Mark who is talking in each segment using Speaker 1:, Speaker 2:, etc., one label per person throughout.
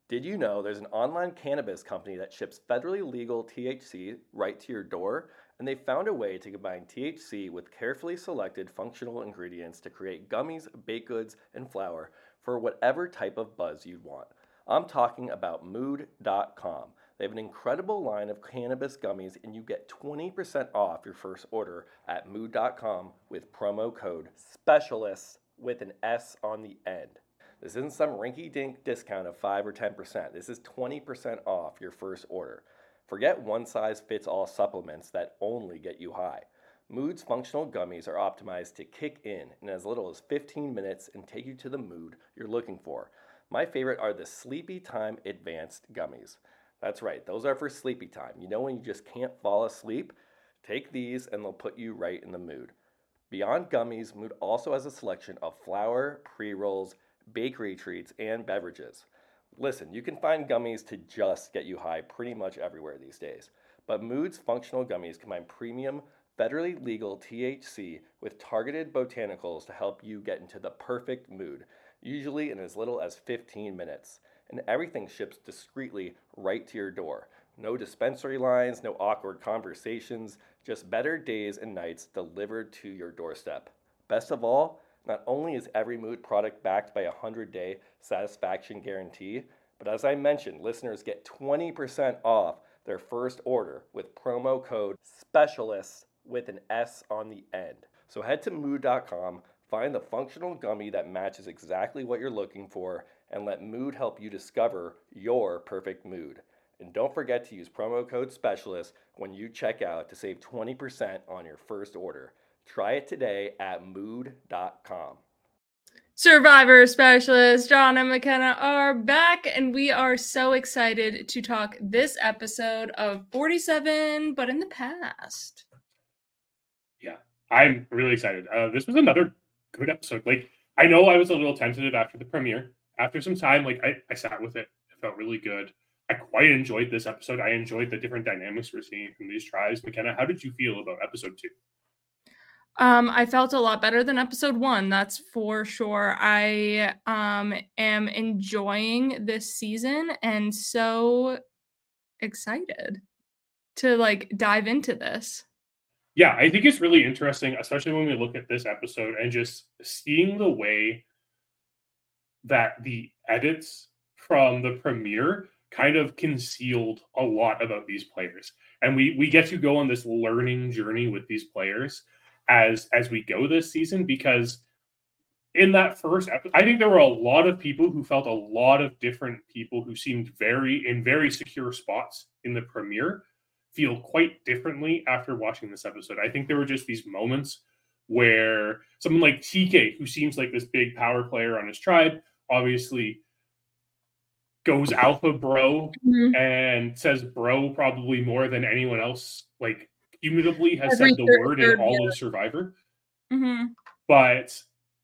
Speaker 1: Did you know there's an online cannabis company that ships federally legal THC right to your door? And they found a way to combine THC with carefully selected functional ingredients to create gummies, baked goods, and flour for whatever type of buzz you'd want. I'm talking about Mood.com. They have an incredible line of cannabis gummies, and you get 20% off your first order at Mood.com with promo code SPECIALIST with an S on the end. This isn't some rinky dink discount of 5 or 10%. This is 20% off your first order. Forget one size fits all supplements that only get you high. Mood's functional gummies are optimized to kick in as little as 15 minutes and take you to the mood you're looking for. My favorite are the Sleepy Time Advanced Gummies. That's right, those are for sleepy time. You know when you just can't fall asleep? Take these and they'll put you right in the mood. Beyond gummies, Mood also has a selection of flour, pre-rolls, bakery treats, and beverages. Listen, you can find gummies to just get you high pretty much everywhere these days. But Mood's functional gummies combine premium, federally legal THC with targeted botanicals to help you get into the perfect mood, usually in as little as 15 minutes. And everything ships discreetly right to your door. No dispensary lines, no awkward conversations, just better days and nights delivered to your doorstep. Best of all, not only is every Mood product backed by a 100-day satisfaction guarantee, but as I mentioned, listeners get 20% off their first order with promo code SPECIALIST with an S on the end. So head to Mood.com, find the functional gummy that matches exactly what you're looking for, and let Mood help you discover your perfect mood. And don't forget to use promo code SPECIALIST when you check out to save 20% on your first order. Try it today at Mood.com.
Speaker 2: Survivor Specialist John and McKenna are back, and we are so excited to talk this episode of 47, but in the past.
Speaker 3: Yeah, I'm really excited. This was another good episode. Like, I know I was a little tentative after the premiere. After some time, like, I sat with it. It felt really good. I quite enjoyed this episode. I enjoyed the different dynamics we're seeing from these tribes. McKenna, how did you feel about episode 2?
Speaker 2: I felt a lot better than episode 1, that's for sure. I am enjoying this season and so excited to like dive into this.
Speaker 3: Yeah, I think it's really interesting, especially when we look at this episode and just seeing the way that the edits from the premiere kind of concealed a lot about these players. And we get to go on this learning journey with these players as we go this season, because in that first episode, I think there were a lot of people who felt a lot of different people who seemed very secure spots in the premiere feel quite differently after watching this episode. I think there were just these moments where someone like TK, who seems like this big power player on his tribe, obviously goes alpha bro and says bro probably more than anyone else, like, cumulatively has said the word in all of Survivor. But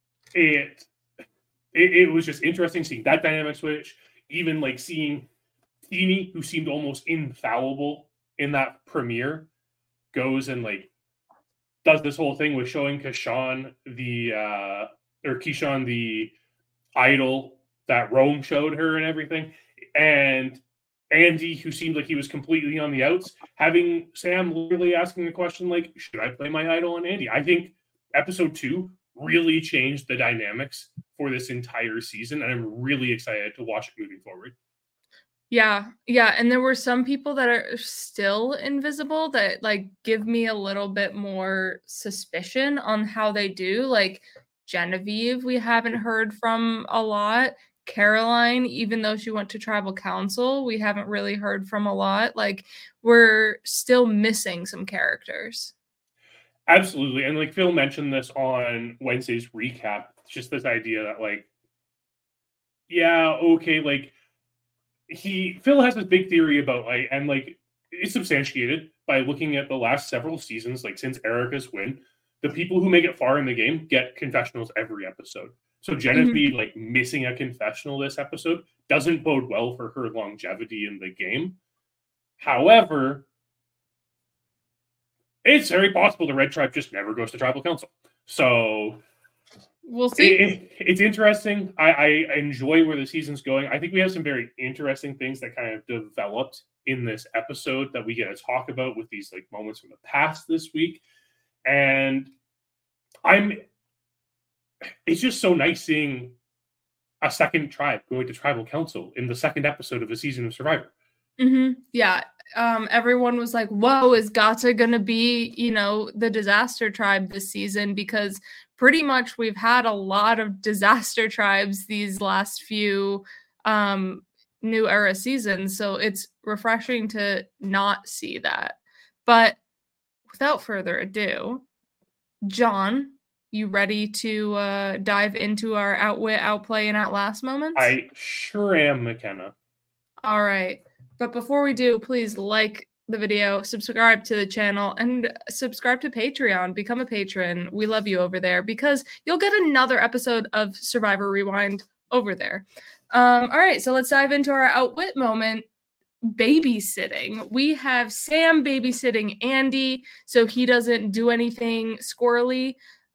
Speaker 3: it was just interesting seeing that dynamic switch, even like seeing Teeny, who seemed almost infallible in that premiere, goes and like does this whole thing with showing Keyshawn the idol that Rome showed her and everything. And Andy, who seemed like he was completely on the outs, having Sam literally asking the question, like, should I play my idol on Andy? I think episode 2 really changed the dynamics for this entire season, and I'm really excited to watch it moving forward.
Speaker 2: Yeah, and there were some people that are still invisible that, like, give me a little bit more suspicion on how they do, like Genevieve, we haven't heard from a lot. Caroline, even though she went to tribal council, we haven't really heard from a lot. Like, we're still missing some characters.
Speaker 3: Absolutely. And like Phil mentioned this on Wednesday's recap, just this idea that, like, yeah, okay, like, Phil has this big theory about, like, and like it's substantiated by looking at the last several seasons, like since Erica's win, the people who make it far in the game get confessionals every episode. So Genevieve like missing a confessional this episode doesn't bode well for her longevity in the game. However, it's very possible the Red Tribe just never goes to tribal council. So
Speaker 2: We'll see.
Speaker 3: It's interesting. I enjoy where the season's going. I think we have some very interesting things that kind of developed in this episode that we get to talk about with these like moments from the past this week. And it's just so nice seeing a second tribe going to tribal council in the second episode of a season of Survivor.
Speaker 2: Yeah. Everyone was like, whoa, is Gata going to be, the disaster tribe this season? Because pretty much we've had a lot of disaster tribes these last few new era seasons. So it's refreshing to not see that. But without further ado, John, you ready to dive into our outwit, outplay, and outlast moments?
Speaker 3: I sure am, McKenna.
Speaker 2: All right. But before we do, please like the video, subscribe to the channel, and subscribe to Patreon. Become a patron. We love you over there because you'll get another episode of Survivor Rewind over there. All right, so let's dive into our outwit moment, babysitting. We have Sam babysitting Andy so he doesn't do anything squirrely.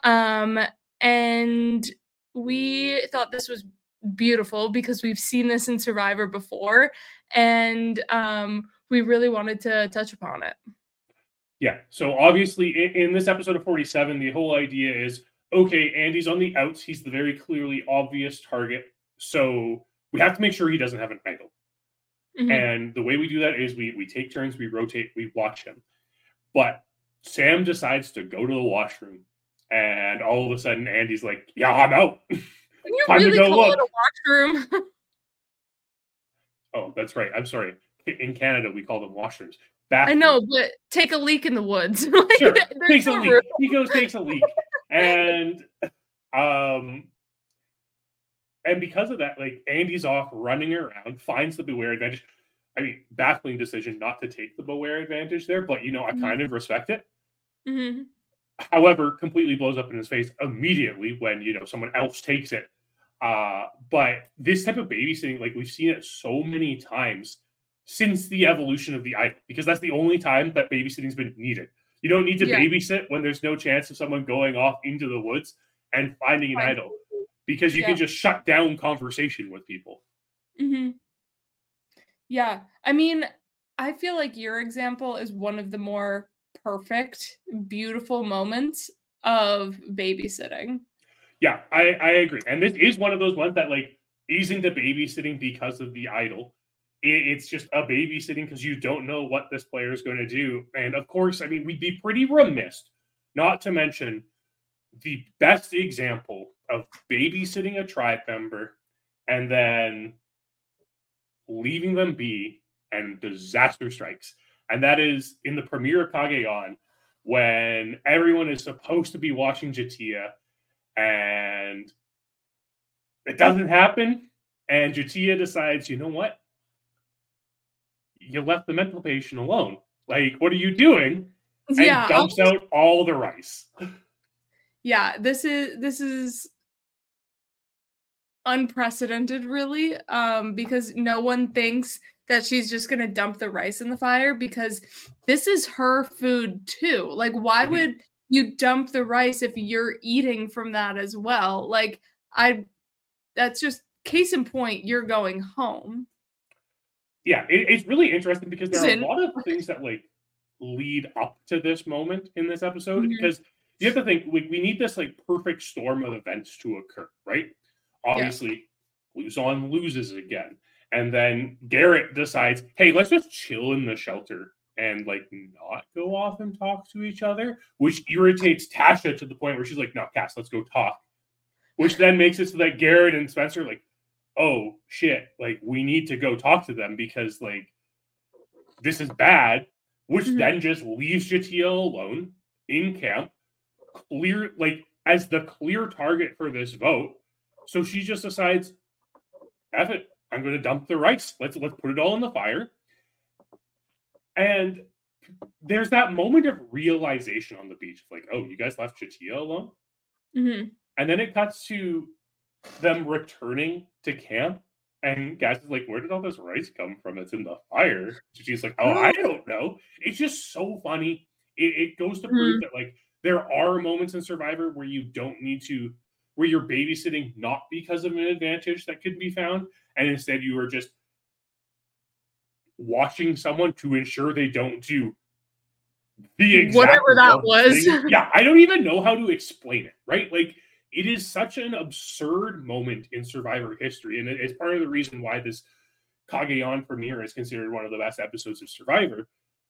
Speaker 2: And we thought this was beautiful because we've seen this in Survivor before, and we really wanted to touch upon it.
Speaker 3: Yeah, so obviously in this episode of 47, the whole idea is, okay, Andy's on the outs. He's the very clearly obvious target. So we have to make sure he doesn't have an idol. And the way we do that is we take turns, we rotate, we watch him. But Sam decides to go to the washroom. And all of a sudden, Andy's like, yeah, I'm out.
Speaker 2: Time really to go look. It a washroom.
Speaker 3: Oh, that's right. I'm sorry. In Canada, we call them washrooms.
Speaker 2: I know, but take a leak in the woods.
Speaker 3: Sure. Takes a leak. He goes, takes a leak. And because of that, like Andy's off running around, finds the Beware advantage. I mean, baffling decision not to take the Beware advantage there, but I kind of respect it. However, completely blows up in his face immediately when someone else takes it. But this type of babysitting, like we've seen it so many times since the evolution of the idol, because that's the only time that babysitting's been needed. You don't need to babysit when there's no chance of someone going off into the woods and finding an idol, because you can just shut down conversation with people.
Speaker 2: Yeah, I mean, I feel like your example is one of the more perfect, beautiful moments of babysitting.
Speaker 3: Yeah, I agree. And this is one of those ones that like isn't a babysitting because of the idol. It's just a babysitting because you don't know what this player is going to do. And of course, I mean, we'd be pretty remiss not to mention the best example of babysitting a tribe member and then leaving them be and disaster strikes. And that is in the premiere of Cagayan, when everyone is supposed to be watching J'Tia and it doesn't happen. And J'Tia decides, you know what? You left the mental patient alone. Like, what are you doing? And dumps out all the rice.
Speaker 2: Yeah, this is unprecedented, really, because no one thinks that she's just going to dump the rice in the fire, because this is her food too. Like, why would you dump the rice if you're eating from that as well? Like, that's just case in point, you're going home.
Speaker 3: Yeah, it's really interesting because there are a lot of things that like lead up to this moment in this episode, because you have to think we need this like perfect storm of events to occur, right? Obviously, Luzon loses again. And then Garrett decides, hey, let's just chill in the shelter and like not go off and talk to each other, which irritates Tasha to the point where she's like, no, Cass, let's go talk. Which then makes it so that Garrett and Spencer like, oh shit, like we need to go talk to them because like this is bad, which then just leaves J'Tia alone in camp, clear like as the clear target for this vote. So she just decides, F it, I'm going to dump the rice. Let's put it all in the fire. And there's that moment of realization on the beach, like, oh, you guys left J'Tia alone? And then it cuts to them returning to camp, and Cass is like, where did all this rice come from? It's in the fire. She's like, oh, I don't know. It's just so funny. It goes to prove that like there are moments in Survivor where you don't need to where you're babysitting not because of an advantage that could be found, and instead you are just watching someone to ensure they don't do the exact
Speaker 2: whatever that was.
Speaker 3: Yeah, I don't even know how to explain it, right? Like, it is such an absurd moment in Survivor history, and it's part of the reason why this Cagayan premiere is considered one of the best episodes of Survivor.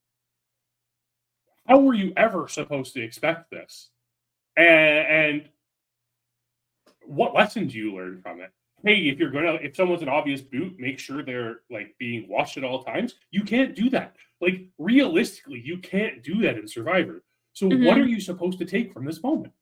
Speaker 3: How were you ever supposed to expect this? And what lesson do you learn from it? Hey, if someone's an obvious boot, make sure they're like being watched at all times. You can't do that. Like, realistically, you can't do that in Survivor. So what are you supposed to take from this moment?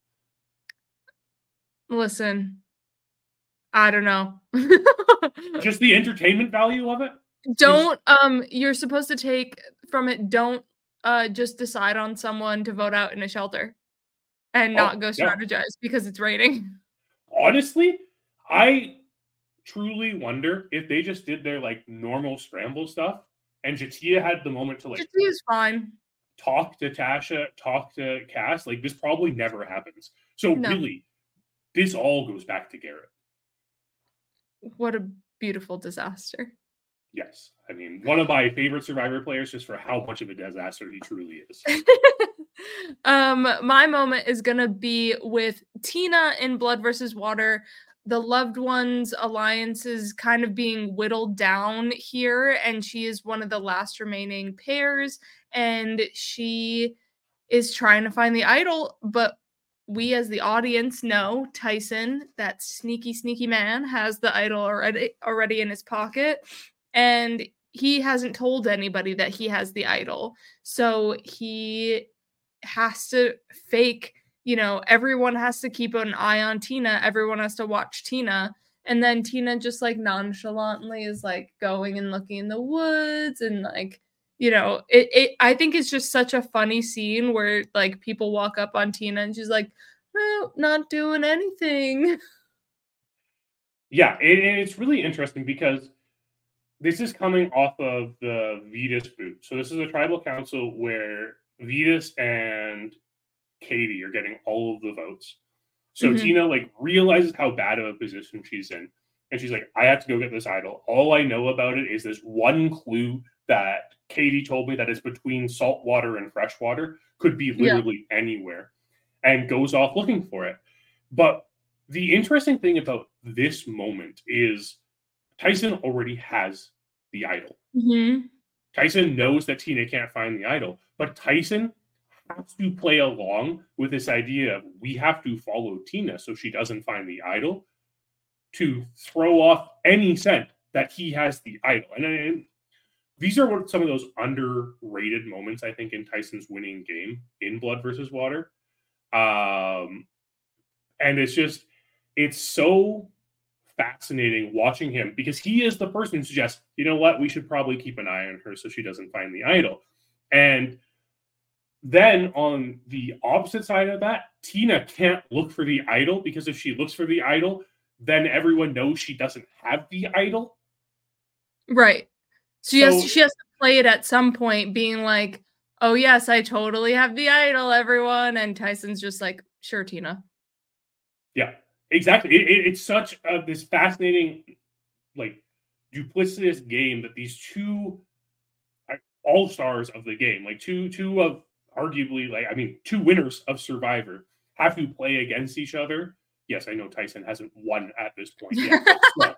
Speaker 2: Listen, I don't know.
Speaker 3: Just the entertainment value of it?
Speaker 2: You're supposed to take from it, don't just decide on someone to vote out in a shelter and not go strategize because it's raining.
Speaker 3: Honestly, I truly wonder if they just did their like normal scramble stuff and J'Tia had the moment to like
Speaker 2: J'Tia's fine.
Speaker 3: Talk to Tasha, talk to Cass. Like, this probably never happens. So really, this all goes back to Garrett.
Speaker 2: What a beautiful disaster.
Speaker 3: Yes. I mean, one of my favorite Survivor players just for how much of a disaster he truly is.
Speaker 2: My moment is going to be with Tina in Blood versus Water. The loved ones alliance is kind of being whittled down here, and she is one of the last remaining pairs, and she is trying to find the idol, but we as the audience know Tyson, that sneaky man, has the idol already in his pocket, and he hasn't told anybody that he has the idol. So he has to fake, everyone has to keep an eye on Tina. Everyone has to watch Tina. And then Tina just like nonchalantly is like going and looking in the woods and like, I think it's just such a funny scene where like people walk up on Tina and she's like, no, not doing anything.
Speaker 3: Yeah, it's really interesting because this is coming off of the Vetus boot. So this is a tribal council where Vetus and Katie are getting all of the votes. So Tina like realizes how bad of a position she's in. And she's like, I have to go get this idol. All I know about it is this one clue that Katie told me that is between salt water and fresh water, could be literally anywhere, and goes off looking for it. But the interesting thing about this moment is Tyson already has the idol. Tyson knows that Tina can't find the idol, but Tyson has to play along with this idea of we have to follow Tina so she doesn't find the idol to throw off any scent that he has the idol. And these are some of those underrated moments, I think, in Tyson's winning game in Blood versus Water. And it's so fascinating watching him because he is the person who suggests, you know what, we should probably keep an eye on her so she doesn't find the idol. And then on the opposite side of that, Tina can't look for the idol because if she looks for the idol, then everyone knows she doesn't have the idol.
Speaker 2: Right. So she has to play it at some point being like, oh yes, I totally have the idol, everyone. And Tyson's just like, sure, Tina.
Speaker 3: Yeah, exactly. It's such this fascinating, like, duplicitous game that these two all-stars of the game, like two of arguably, like, I mean, two winners of Survivor have to play against each other. Yes, I know Tyson hasn't won at this point yet, but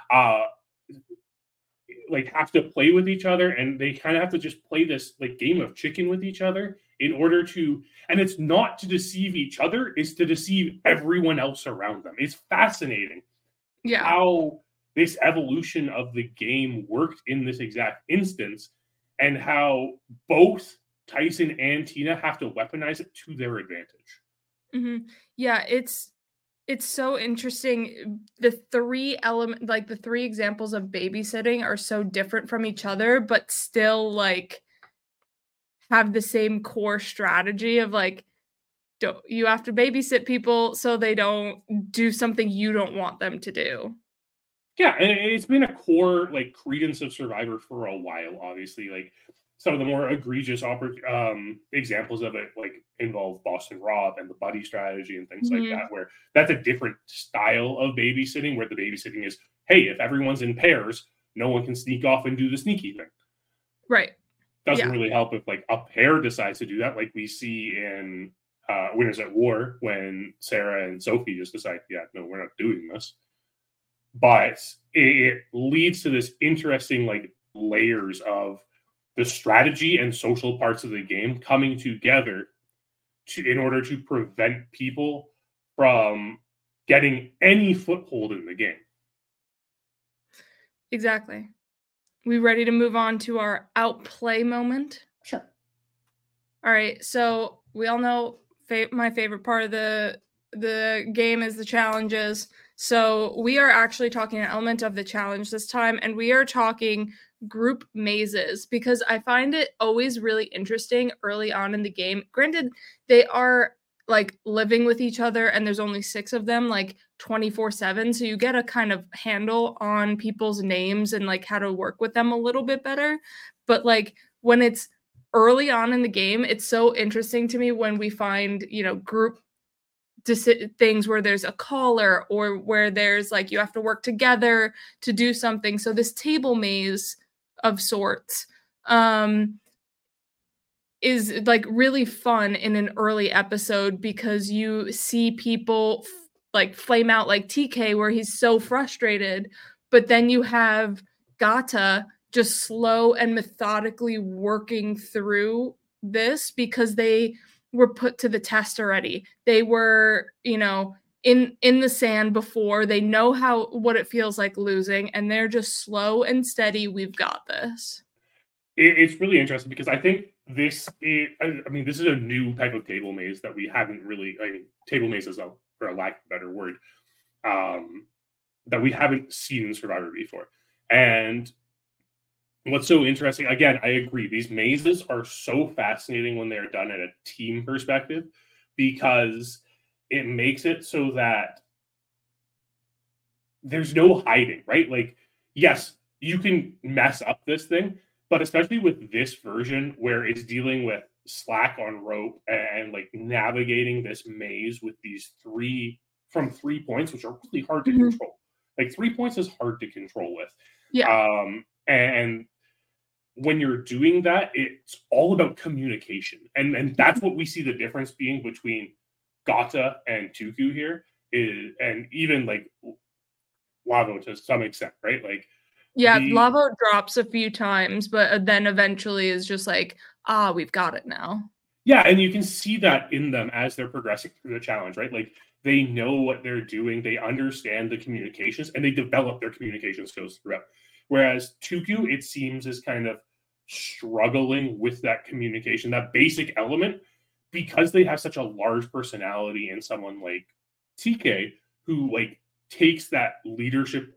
Speaker 3: like have to play with each other, and they kind of have to just play this like game of chicken with each other in order to, and it's not to deceive each other, it's to deceive everyone else around them. It's fascinating how this evolution of the game worked in this exact instance, and how both Tyson and Tina have to weaponize it to their advantage.
Speaker 2: Yeah, it's so interesting. The three examples of babysitting are so different from each other, but still like have the same core strategy of like, you have to babysit people so they don't do something you don't want them to do.
Speaker 3: Yeah, and it's been a core like credence of Survivor for a while, obviously. Like some of the more egregious examples of it, like involve Boston Rob and the buddy strategy and things like that, where that's a different style of babysitting, where the babysitting is, hey, if everyone's in pairs, no one can sneak off and do the sneaky thing.
Speaker 2: Right.
Speaker 3: Doesn't really help if like a pair decides to do that, like we see in Winners at War, when Sarah and Sophie just decide, yeah, no, we're not doing this. But it leads to this interesting like layers of the strategy and social parts of the game coming together in order to prevent people from getting any foothold in the game.
Speaker 2: Exactly. We ready to move on to our outplay moment?
Speaker 3: Sure.
Speaker 2: All right. So we all know my favorite part of the game is the challenges. So we are actually talking an element of the challenge this time, and we are talking group mazes, because I find it always really interesting early on in the game. Granted, they are like living with each other and there's only 6 of them like 24/7, so you get a kind of handle on people's names and like how to work with them a little bit better. But like when it's early on in the game, it's so interesting to me when we find, you know, group things where there's a caller or where there's like you have to work together to do something. So this table maze of sorts is like really fun in an early episode, because you see people like flame out, like TK, where he's so frustrated, but then you have Gata just slow and methodically working through this because they were put to the test already. They were, you know, in the sand before. They know what it feels like losing, and they're just slow and steady. We've got this.
Speaker 3: It's really interesting because I think this is a new type of table maze that we haven't really, table maze is for a lack of a better word, that we haven't seen in Survivor before. And what's so interesting, again, I agree, these mazes are so fascinating when they're done at a team perspective, because it makes it so that there's no hiding, right? Like, yes, you can mess up this thing, but especially with this version where it's dealing with slack on rope and like navigating this maze with these 3 points, which are really hard to control. Like 3 points is hard to control with.
Speaker 2: Yeah.
Speaker 3: And when you're doing that, it's all about communication. And that's what we see the difference being between Gata and Tuku here, and even like Lavo to some extent, right? Like,
Speaker 2: yeah, Lavo drops a few times, but then eventually is just like, we've got it now.
Speaker 3: Yeah, and you can see that in them as they're progressing through the challenge, right? Like, they know what they're doing, they understand the communications, and they develop their communication skills throughout. Whereas Tuku, it seems, is kind of struggling with that communication, that basic element, because they have such a large personality in someone like TK, who like takes that leadership,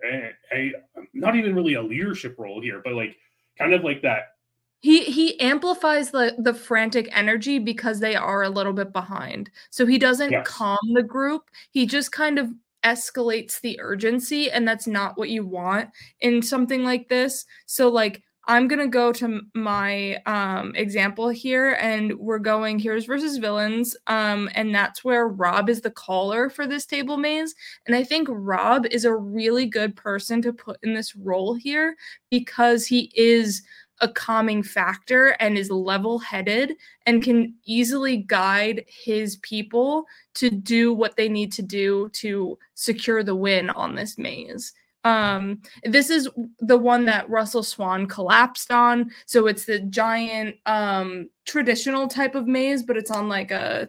Speaker 3: not even really a leadership role here, but like kind of like that.
Speaker 2: He amplifies the frantic energy because they are a little bit behind. So he doesn't calm the group. He just kind of escalates the urgency, and that's not what you want in something like this. So like, I'm going to go to my example here, and we're going Heroes versus Villains, and that's where Rob is the caller for this table maze. And I think Rob is a really good person to put in this role here, because he is a calming factor and is level-headed and can easily guide his people to do what they need to do to secure the win on this maze. This is the one that Russell Swan collapsed on. So it's the giant traditional type of maze, but it's on like a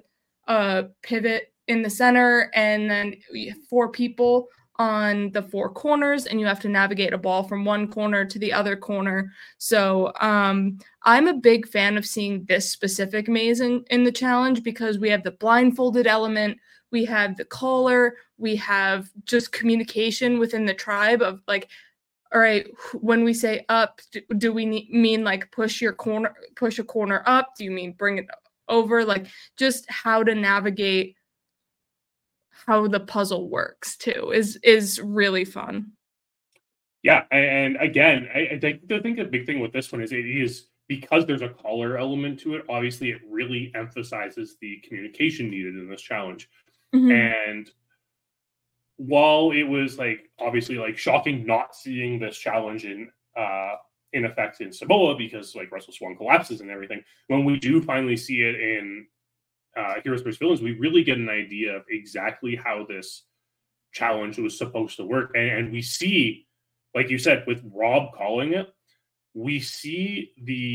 Speaker 2: pivot in the center, and then 4 people on the 4 corners, and you have to navigate a ball from one corner to the other corner. So I'm a big fan of seeing this specific maze in the challenge, because we have the blindfolded element, we have the caller, we have just communication within the tribe of like, all right, when we say up, do we mean like push a corner up? Do you mean bring it over? Like, just how to navigate how the puzzle works too is really fun.
Speaker 3: Yeah, and again, I think a big thing with this one is it is because there's a collar element to it, obviously it really emphasizes the communication needed in this challenge.
Speaker 2: Mhm.
Speaker 3: And while it was like obviously like shocking not seeing this challenge in effect in Samoa, because like Russell Swan collapses and everything, when we do finally see it in Heroes vs. Villains, we really get an idea of exactly how this challenge was supposed to work. And we see, like you said, with Rob calling it, we see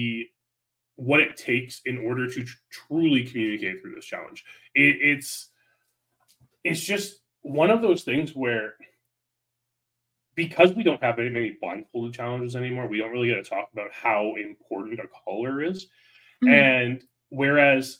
Speaker 3: what it takes in order to truly communicate through this challenge. It's just one of those things where, because we don't have very many blindfolded challenges anymore, we don't really get to talk about how important a caller is.
Speaker 2: Mhm.
Speaker 3: And whereas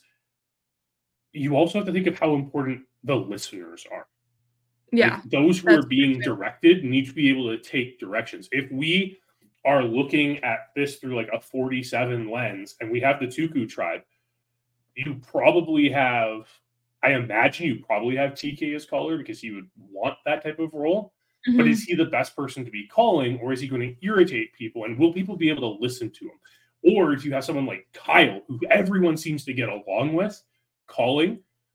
Speaker 3: you also have to think of how important the listeners are.
Speaker 2: Yeah.
Speaker 3: Like, those who are being directed need to be able to take directions. If we are looking at this through like a 47 lens and we have the Tuku tribe, you probably have, I imagine you probably have TK as caller because he would want that type of role. But is he the best person to be calling, or is he going to irritate people? And will people be able to listen to him? Or do you have someone like Kyle, who everyone seems to get along with, calling?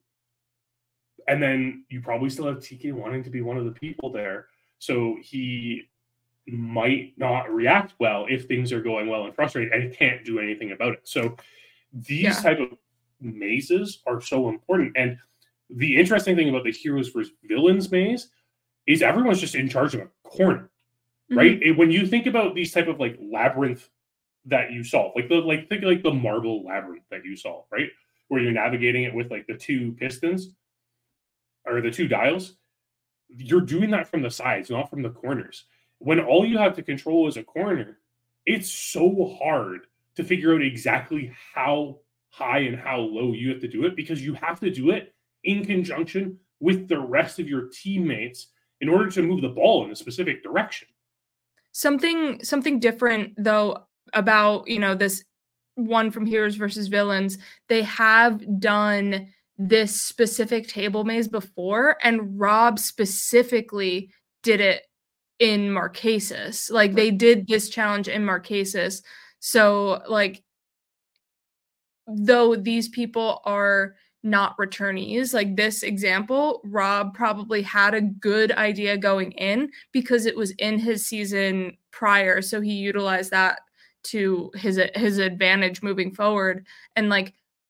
Speaker 3: And then you probably still have TK wanting to be one of the people there. So he might not react well if things are going well and frustrated, and he can't do anything about it. So these type of mazes are so important. And the interesting thing about the Heroes vs. Villains maze is everyone's just in charge of a corner, right? When you think about these type of like labyrinth that you solve, think like the marble labyrinth that you solve, right? Where you're navigating it with like the two pistons or the two dials, you're doing that from the sides, not from the corners. When all you have to control is a corner, it's so hard to figure out exactly how high and how low you have to do it, because you have to do it in conjunction with the rest of your teammates in order to move the ball in a specific direction.
Speaker 2: Something different though about, this one from Heroes vs. Villains, they have done this specific table maze before, and Rob specifically did it in Marquesas. Like, they did this challenge in Marquesas. So, like, though these people are not returnees, like this example, Rob probably had a good idea going in because it was in his season prior. So he utilized that to his advantage moving forward. And like,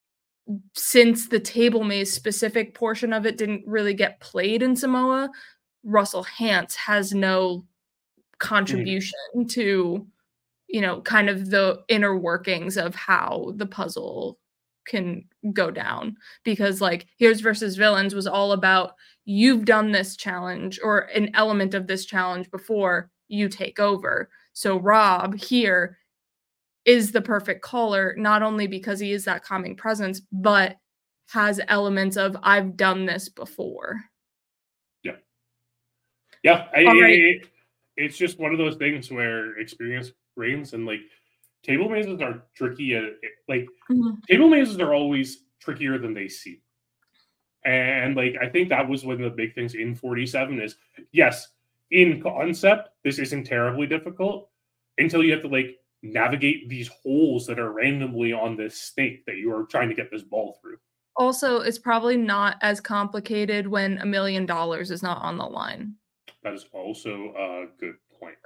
Speaker 2: since the table maze specific portion of it didn't really get played in Samoa, Russell Hantz has no contribution to, kind of the inner workings of how the puzzle can go down. Because like Heroes vs. Villains was all about, you've done this challenge or an element of this challenge before, you take over. So Rob here is the perfect caller, not only because he is that calming presence, but has elements of, I've done this before.
Speaker 3: Yeah. It's just one of those things where experience reigns, and like table mazes are tricky. Table mazes are always trickier than they seem. And like, I think that was one of the big things in 47 is, yes, in concept, this isn't terribly difficult until you have to like navigate these holes that are randomly on this snake that you are trying to get this ball through.
Speaker 2: Also, it's probably not as complicated when $1 million is not on the line.
Speaker 3: That is also a good point.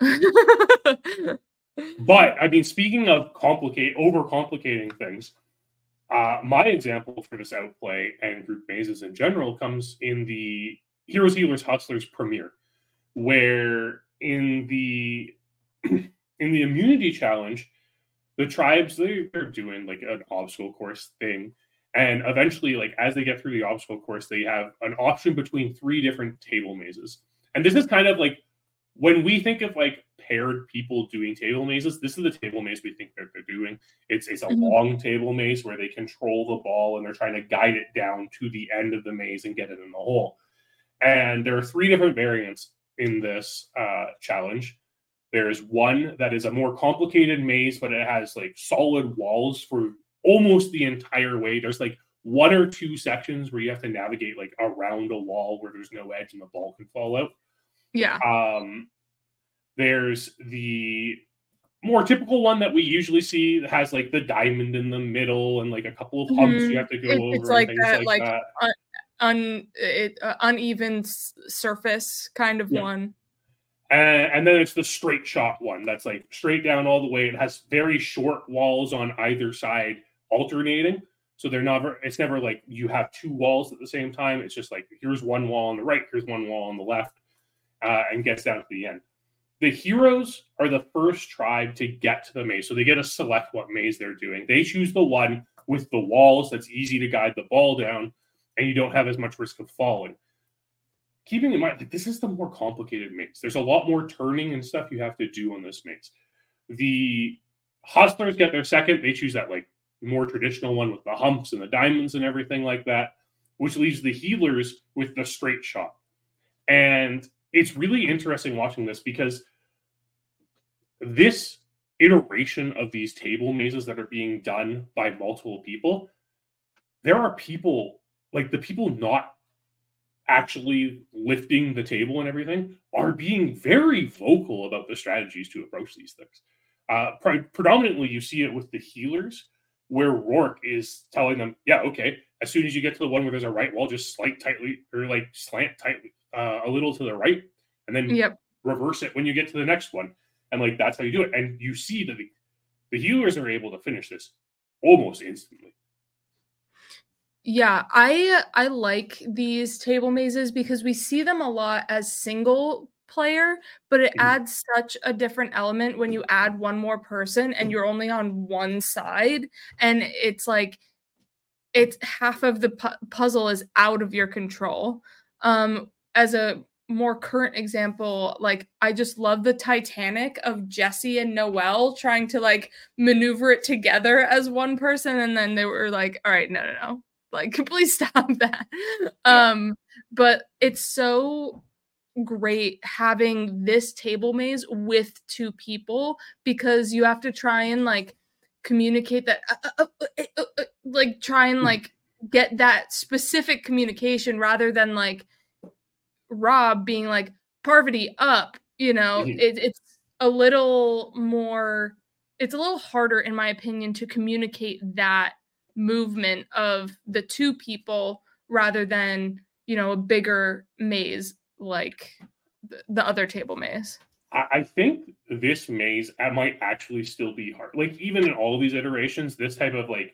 Speaker 3: But I mean, speaking of overcomplicating things, my example for this outplay and group mazes in general comes in the Heroes, Healers, Hustlers premiere, where in the immunity challenge, the tribes, they're doing like an obstacle course thing. And eventually, like as they get through the obstacle course, they have an option between 3 different table mazes. And this is kind of like, when we think of like paired people doing table mazes, this is the table maze we think they're doing. It's a long table maze where they control the ball and they're trying to guide it down to the end of the maze and get it in the hole. And there are 3 different variants in this challenge. There's one that is a more complicated maze, but it has like solid walls for almost the entire way. There's like 1 or 2 sections where you have to navigate like around a wall where there's no edge and the ball can fall out.
Speaker 2: Yeah.
Speaker 3: There's the more typical one that we usually see that has like the diamond in the middle and like a couple of humps you have to go
Speaker 2: It's
Speaker 3: over and
Speaker 2: like
Speaker 3: things
Speaker 2: that,
Speaker 3: like
Speaker 2: like
Speaker 3: that.
Speaker 2: uneven surface kind of
Speaker 3: Yeah.
Speaker 2: one.
Speaker 3: And then it's the straight shot one that's like straight down all the way. It has very short walls on either side alternating. So it's never like you have two walls at the same time. It's just like, here's one wall on the right, here's one wall on the left, and gets down to the end. The heroes are the first tribe to get to the maze. So they get to select what maze they're doing. They choose the one with the walls that's easy to guide the ball down, and you don't have as much risk of falling. Keeping in mind, like, this is the more complicated maze. There's a lot more turning and stuff you have to do on this maze. The hustlers get their second. They choose that like more traditional one with the humps and the diamonds and everything like that, which leaves the healers with the straight shot. And it's really interesting watching this because this iteration of these table mazes that are being done by multiple people, there are people, like the people not actually lifting the table and everything, are being very vocal about the strategies to approach these things. Predominantly, you see it with the healers, where Rourke is telling them, yeah, okay, as soon as you get to the one where there's a right wall, just slant tightly a little to the right, and then reverse it when you get to the next one. And like, that's how you do it. And you see that the healers are able to finish this almost instantly.
Speaker 2: Yeah, I like these table mazes because we see them a lot as single player, but it adds such a different element when you add one more person and you're only on one side, and it's like it's half of the puzzle is out of your control. As a more current example, like I just love the Titanic of Jesse and Noelle trying to like maneuver it together as one person, and then they were like, all right, no. Like, please stop that. But it's so great having this table maze with two people because you have to try and like communicate that like try and like get that specific communication rather than like Rob being like Parvati up, it's a little more, it's a little harder in my opinion to communicate that movement of the two people rather than a bigger maze like the other table maze.
Speaker 3: I think this maze might actually still be hard. Like, even in all of these iterations, this type of like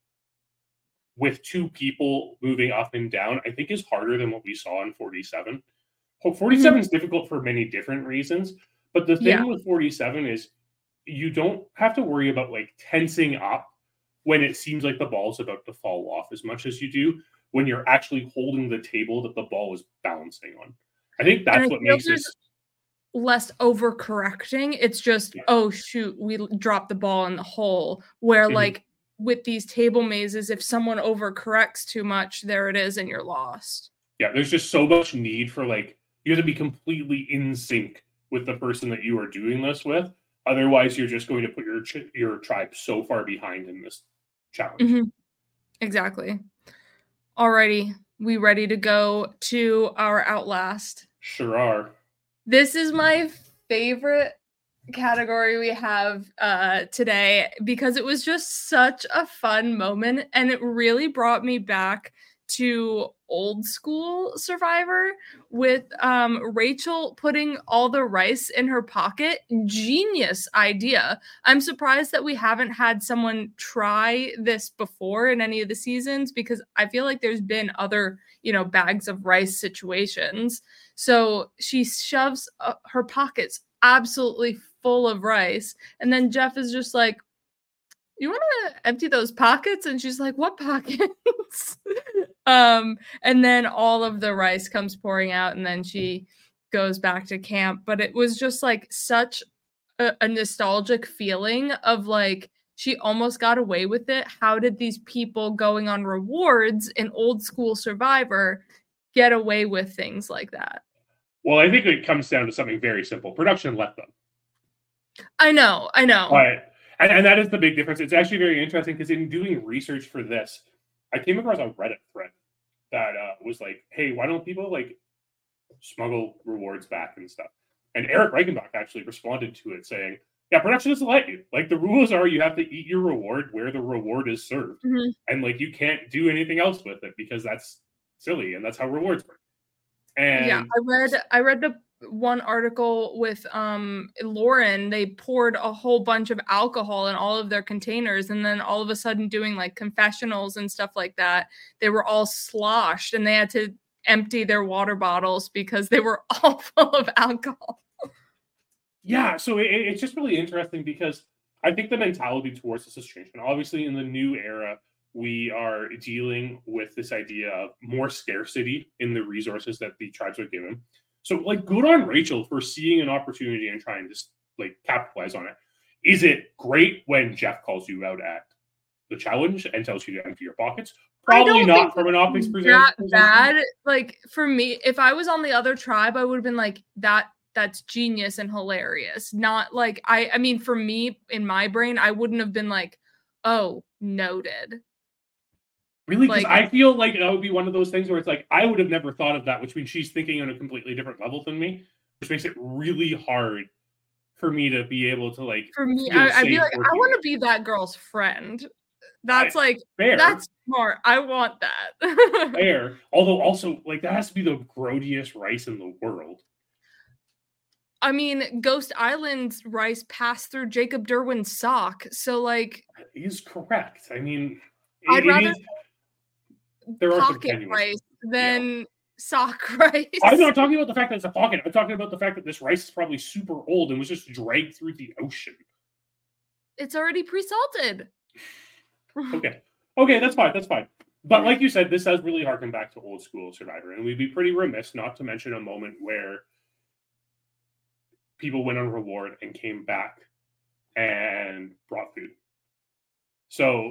Speaker 3: with two people moving up and down, I think is harder than what we saw in 47. 47 is difficult for many different reasons, but the thing with 47 is you don't have to worry about like tensing up when it seems like the ball's about to fall off as much as you do when you're actually holding the table that the ball is balancing on. I think that's what makes this
Speaker 2: less overcorrecting. It's just, oh shoot, we dropped the ball in the hole. Where like with these table mazes, if someone overcorrects too much, there it is, and you're lost.
Speaker 3: Yeah, there's just so much need for like, you have to be completely in sync with the person that you are doing this with. Otherwise, you're just going to put your tribe so far behind in this challenge.
Speaker 2: Exactly. Alrighty, we ready to go to our Outlast?
Speaker 3: Sure are.
Speaker 2: This is my favorite category we have today because it was just such a fun moment, and it really brought me back to old school Survivor with Rachel putting all the rice in her pocket. Genius idea. I'm surprised that we haven't had someone try this before in any of the seasons because I feel like there's been other, bags of rice situations. So she shoves her pockets absolutely full of rice, and then Jeff is just like, you want to empty those pockets? And she's like, what pockets? And then all of the rice comes pouring out, and then she goes back to camp. But it was just like such a nostalgic feeling of like, she almost got away with it. How did these people going on rewards in old school Survivor get away with things like that?
Speaker 3: Well, I think it comes down to something very simple. Production let them.
Speaker 2: I know.
Speaker 3: But and that is the big difference. It's actually very interesting because in doing research for this, I came across a Reddit thread that was like, hey, why don't people like smuggle rewards back and stuff? And Eric Reichenbach actually responded to it saying, Yeah, production doesn't let you. Like, the rules are you have to eat your reward where the reward is served.
Speaker 2: Mhm.
Speaker 3: And, like, you can't do anything else with it because that's silly, and that's how rewards work.
Speaker 2: Yeah,
Speaker 3: And
Speaker 2: I read the one article with Lauren. They poured a whole bunch of alcohol in all of their containers, and then all of a sudden doing like confessionals and stuff like that, they were all sloshed and they had to empty their water bottles because they were all full of alcohol.
Speaker 3: yeah, so it's just really interesting because I think the mentality towards this has changed. And obviously, in the new era, we are dealing with this idea of more scarcity in the resources that the tribes are given. So, like, good on Rachel for seeing an opportunity and trying to like capitalize on it. Is it great when Jeff calls you out at the challenge and tells you to empty your pockets?
Speaker 2: I
Speaker 3: Probably
Speaker 2: don't
Speaker 3: not
Speaker 2: think
Speaker 3: from an optics
Speaker 2: that
Speaker 3: perspective.
Speaker 2: bad. Like for me, if I was on the other tribe, I would have been like, that's genius and hilarious. Not like I mean, for me, in my brain, I wouldn't have been like, oh, noted.
Speaker 3: Really? Because
Speaker 2: Like,
Speaker 3: I feel like that would be one of those things where it's like, I would have never thought of that, which means she's thinking on a completely different level than me, which makes it really hard for me to be able to, like,
Speaker 2: for me,
Speaker 3: feel
Speaker 2: I'd be
Speaker 3: safe
Speaker 2: like, I
Speaker 3: working
Speaker 2: want to
Speaker 3: with.
Speaker 2: be that girl's friend.
Speaker 3: I
Speaker 2: That's like,
Speaker 3: fair,
Speaker 2: that's smart. I want that.
Speaker 3: fair. Although also, like, that has to be the grodiest rice in the world.
Speaker 2: I mean, Ghost Island's rice passed through Jacob Derwin's sock. So like,
Speaker 3: That is correct. I mean,
Speaker 2: I'd
Speaker 3: it
Speaker 2: rather
Speaker 3: is. There are some
Speaker 2: pocket
Speaker 3: tenuous.
Speaker 2: rice
Speaker 3: Yeah.
Speaker 2: than sock rice.
Speaker 3: I'm not talking about the fact that it's a pocket. I'm talking about the fact that this rice is probably super old and was just dragged through the ocean.
Speaker 2: It's already pre-salted.
Speaker 3: Okay. Okay, that's fine. That's fine. But like you said, this does really harken back to old school Survivor. And we'd be pretty remiss not to mention a moment where people went on reward and came back and brought food. So,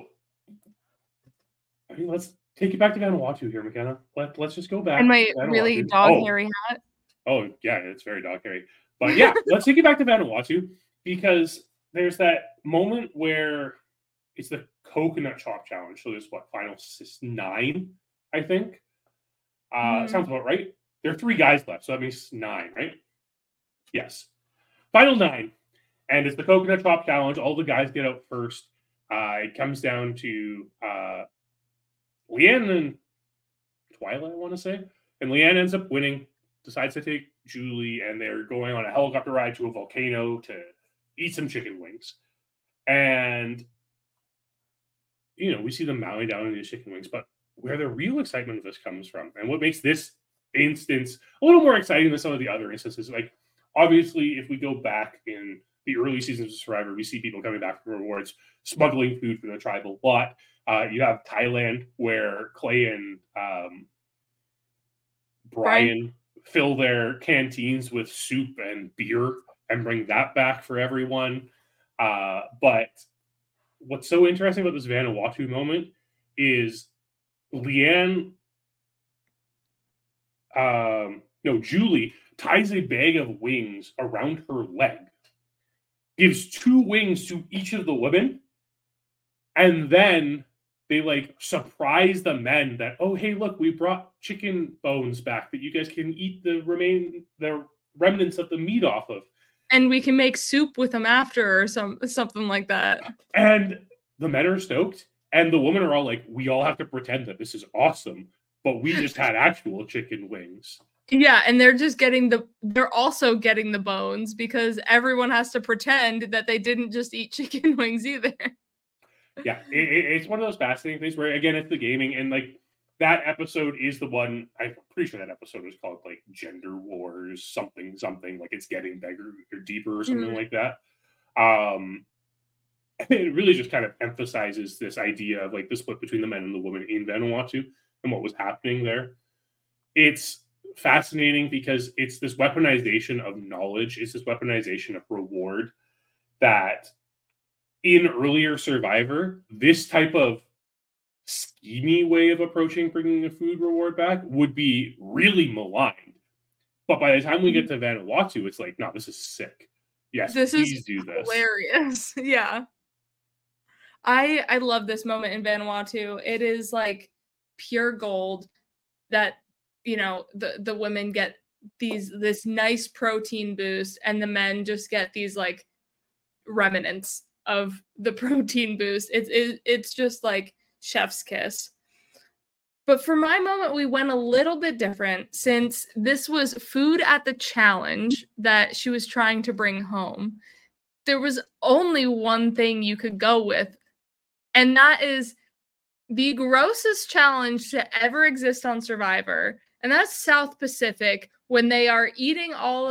Speaker 3: I mean, let's take it back to Vanuatu here, McKenna. Let's just go back
Speaker 2: And my
Speaker 3: to Vanuatu.
Speaker 2: really dog hairy hat.
Speaker 3: Oh, yeah, it's very dog hairy. But yeah, let's take it back to Vanuatu because there's that moment where it's the coconut chalk challenge. So there's what, final 9, I think. Sounds about right. There are 3 guys left, so that means 9, right? Yes. Final 9. And it's the coconut chalk challenge. All the guys get out first. It comes down to Leanne and Twilight, I want to say. And Leanne ends up winning, decides to take Julie, and they're going on a helicopter ride to a volcano to eat some chicken wings. And, you know, we see them mowing down on these chicken wings, but where the real excitement of this comes from, and what makes this instance a little more exciting than some of the other instances, like, obviously, if we go back in the early seasons of Survivor, we see people coming back from rewards, smuggling food from the tribe a lot. You have Thailand, where Clay and Brian fill their canteens with soup and beer and bring that back for everyone. But what's so interesting about this Vanuatu moment is Julie ties a bag of wings around her leg, gives 2 wings to each of the women, and then they like surprise the men that, oh, hey, look, we brought chicken bones back that you guys can eat the remnants of the meat off of.
Speaker 2: And we can make soup with them after or something like that.
Speaker 3: And the men are stoked. And the women are all like, we all have to pretend that this is awesome, but we just had actual chicken wings.
Speaker 2: Yeah, and they're also getting the bones because everyone has to pretend that they didn't just eat chicken wings either.
Speaker 3: Yeah, it's one of those fascinating things where, again, it's the gaming, and like that episode is the one, I'm pretty sure that episode was called like Gender Wars, something, like it's getting bigger or deeper or something like that. It really just kind of emphasizes this idea of like the split between the men and the women in Vanuatu and what was happening there. It's fascinating because it's this weaponization of knowledge, it's this weaponization of reward that in earlier Survivor, this type of schemy way of approaching bringing a food reward back would be really maligned. But by the time we get to Vanuatu, it's like, no, this is sick. Yes, please do this.
Speaker 2: Hilarious. Yeah. I love this moment in Vanuatu. It is like pure gold that, you know, the women get this nice protein boost and the men just get these like remnants of the protein boost. It's just like chef's kiss. But for my moment, we went a little bit different since this was food at the challenge that she was trying to bring home. There was only one thing you could go with, and that is the grossest challenge to ever exist on Survivor. And that's South Pacific, when they are eating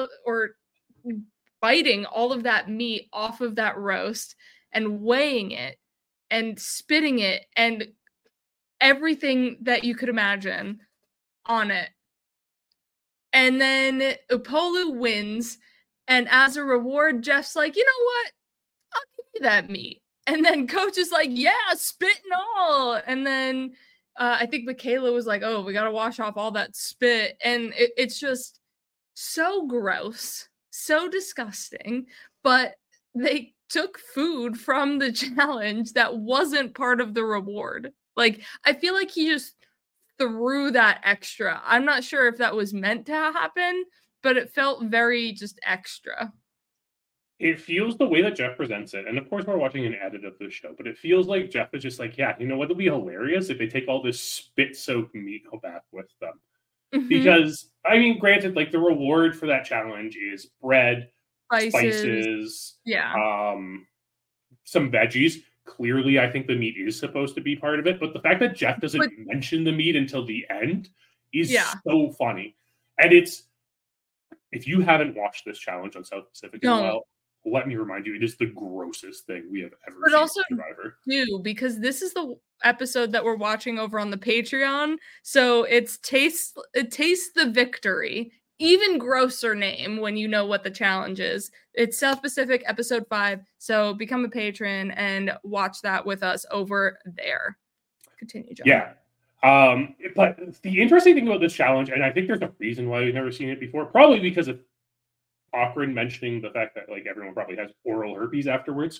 Speaker 2: biting all of that meat off of that roast and weighing it and spitting it and everything that you could imagine on it. And then Upolu wins, and as a reward, Jeff's like, you know what? I'll give you that meat. And then Coach is like, yeah, spit and all. And then I think Michaela was like, oh, we got to wash off all that spit. And it's just so gross, so disgusting. But they took food from the challenge that wasn't part of the reward. Like, I feel like he just threw that extra. I'm not sure if that was meant to happen, but it felt very just extra.
Speaker 3: It feels the way that Jeff presents it, and of course we're watching an edit of the show, but it feels like Jeff is just like, yeah, you know what, it'll be hilarious if they take all this spit-soaked meat back with them. Mm-hmm. Because, I mean, granted, like, the reward for that challenge is bread, spices, some veggies. Clearly, I think the meat is supposed to be part of it, but the fact that Jeff doesn't mention the meat until the end is so funny. And it's, if you haven't watched this challenge on South Pacific in a while, let me remind you, it is the grossest thing we have ever seen. But also,
Speaker 2: because this is the episode that we're watching over on the Patreon, so it tastes the victory. Even grosser name when you know what the challenge is. It's South Pacific episode 5. So become a patron and watch that with us over there. Continue, John.
Speaker 3: Yeah. But the interesting thing about this challenge, and I think there's a reason why we've never seen it before, probably because of Cochran mentioning the fact that like everyone probably has oral herpes afterwards.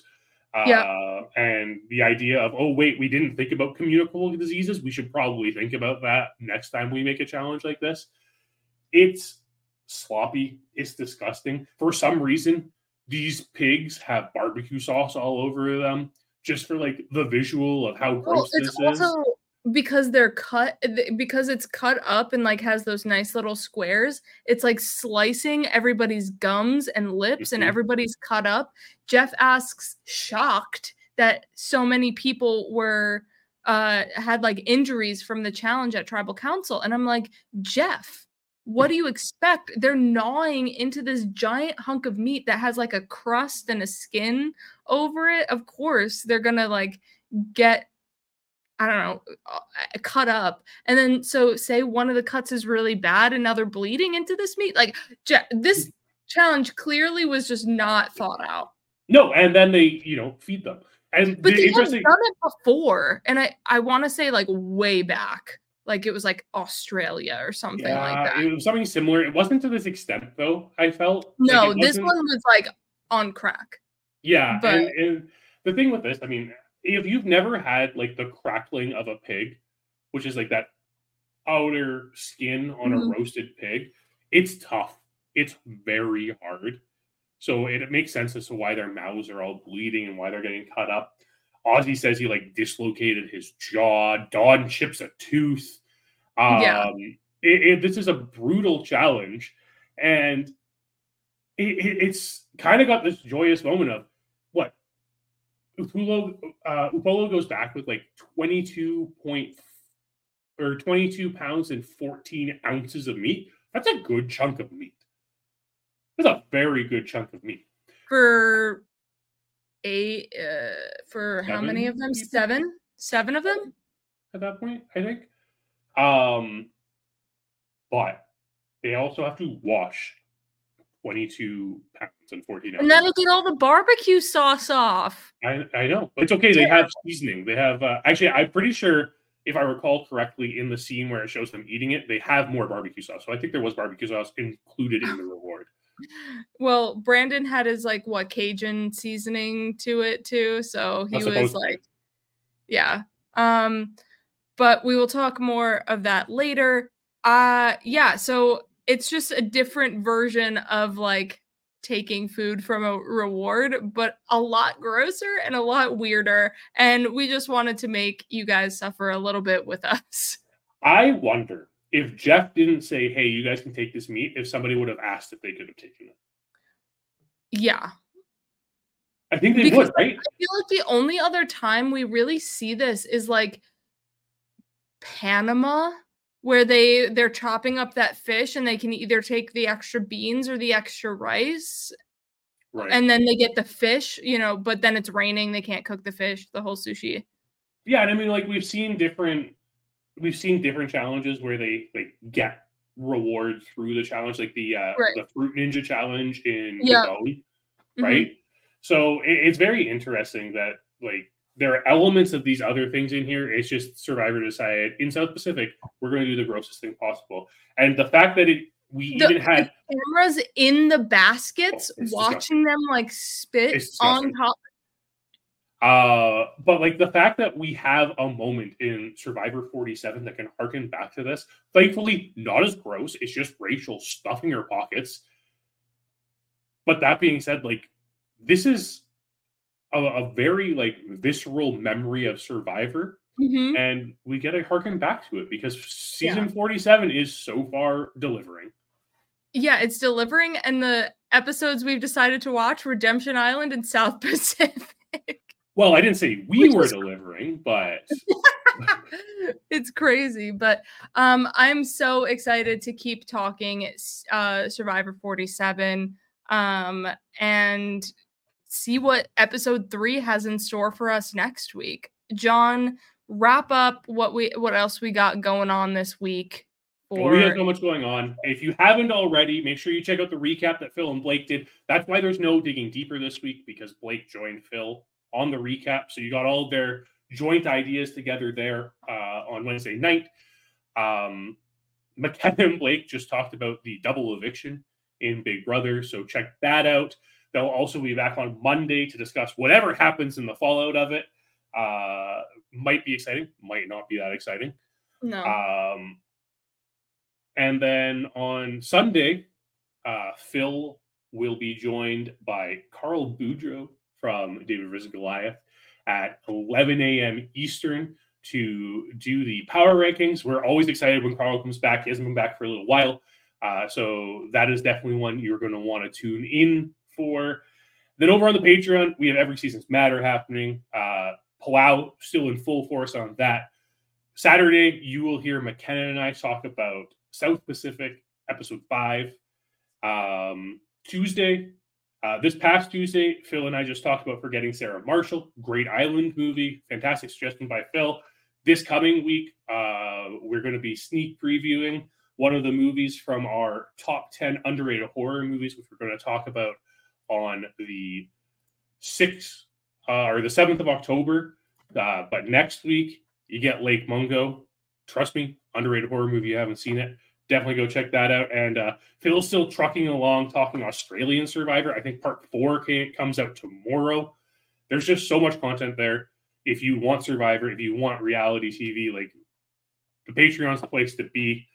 Speaker 3: And the idea of, oh, wait, we didn't think about communicable diseases. We should probably think about that next time we make a challenge like this. It's sloppy. It's disgusting. For some reason, these pigs have barbecue sauce all over them just for like the visual of how gross this is.
Speaker 2: Because they're cut, because it's cut up and like has those nice little squares. It's like slicing everybody's gums and lips, and everybody's cut up. Jeff asks, shocked that so many people were had like injuries from the challenge at Tribal Council, and I'm like, Jeff, what do you expect? They're gnawing into this giant hunk of meat that has like a crust and a skin over it. Of course, they're gonna like get, I don't know, cut up. And then so say one of the cuts is really bad and now they're bleeding into this meat. Like, this challenge clearly was just not thought out.
Speaker 3: No, and then they, feed them. But
Speaker 2: they had done it before. And I want to say like way back. Like it was like Australia or something like that.
Speaker 3: It was something similar. It wasn't to this extent though, I felt.
Speaker 2: No, like this one was like on crack.
Speaker 3: Yeah, but and the thing with this, I mean, if you've never had like the crackling of a pig, which is like that outer skin on a roasted pig, it's tough. It's very hard. So it makes sense as to why their mouths are all bleeding and why they're getting cut up. Ozzy says he like dislocated his jaw. Dawn chips a tooth. This is a brutal challenge, and it's kind of got this joyous moment of what Upolu goes back with like 22 pounds and 14 ounces of meat. That's a good chunk of meat. That's a very good chunk of meat
Speaker 2: for how many of them? Seven of them
Speaker 3: at that point, I think. But they also have to wash 22 pounds and 14 ounces.
Speaker 2: And that'll get all the barbecue sauce off.
Speaker 3: I know. It's okay. They have seasoning. They have actually, I'm pretty sure, if I recall correctly, in the scene where it shows them eating it, they have more barbecue sauce. So I think there was barbecue sauce included in the reward.
Speaker 2: Well, Brandon had his like Cajun seasoning to it too, so he was like, yeah. But we will talk more of that later. So it's just a different version of like taking food from a reward, but a lot grosser and a lot weirder. And we just wanted to make you guys suffer a little bit with us.
Speaker 3: I wonder if Jeff didn't say, hey, you guys can take this meat, if somebody would have asked if they could have taken it.
Speaker 2: Yeah.
Speaker 3: I think they would, right?
Speaker 2: I feel like the only other time we really see this is like Panama, where they're chopping up that fish and they can either take the extra beans or the extra rice.
Speaker 3: Right.
Speaker 2: And then they get the fish, but then it's raining, they can't cook the fish, the whole sushi.
Speaker 3: Yeah, and I mean, like, we've seen different challenges where they get rewards through the challenge, like the Fruit Ninja challenge in Gabon, right? Mm-hmm. So it's very interesting that like there are elements of these other things in here. It's just Survivor decided in South Pacific we're going to do the grossest thing possible, and the fact that even had
Speaker 2: cameras in the baskets watching them like spit on top.
Speaker 3: But like the fact that we have a moment in Survivor 47 that can harken back to this, thankfully not as gross. It's just Rachel stuffing her pockets. But that being said, like this is a very like visceral memory of Survivor, and we get to harken back to it because season 47 is so far delivering.
Speaker 2: Yeah, it's delivering, and the episodes we've decided to watch: Redemption Island and South Pacific.
Speaker 3: Well, I didn't say we were delivering, but
Speaker 2: it's crazy. But I'm so excited to keep talking Survivor 47 and see what episode 3 has in store for us next week. John, wrap up what else we got going on this week.
Speaker 3: We have so much going on. If you haven't already, make sure you check out the recap that Phil and Blake did. That's why there's no digging deeper this week, because Blake joined Phil on the recap. So you got all of their joint ideas together there on Wednesday night. McKenna and Blake just talked about the double eviction in Big Brother. So check that out. They'll also be back on Monday to discuss whatever happens in the fallout of it. Might be exciting, might not be that exciting.
Speaker 2: No.
Speaker 3: And then on Sunday, Phil will be joined by Carl Boudreaux from David vs. Goliath at 11 a.m. Eastern to do the power rankings. We're always excited when Carl comes back. He hasn't been back for a little while. So that is definitely one you're going to want to tune in for. Then over on the Patreon, we have Every Season's Matter happening. Palau still in full force on that. Saturday, you will hear McKenna and I talk about South Pacific, episode 5. Tuesday, this past Tuesday, Phil and I just talked about Forgetting Sarah Marshall. Great Island movie. Fantastic suggestion by Phil. This coming week, we're going to be sneak previewing one of the movies from our top 10 underrated horror movies, which we're going to talk about on the 6th or the 7th of October. But next week, you get Lake Mungo. Trust me, underrated horror movie. You haven't seen it, definitely go check that out. And Phil's still trucking along, talking Australian Survivor. I think part 4 comes out tomorrow. There's just so much content there. If you want Survivor, if you want reality TV, like the Patreon's the place to be.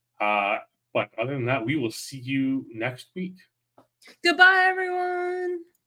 Speaker 3: But other than that, we will see you next week.
Speaker 2: Goodbye, everyone.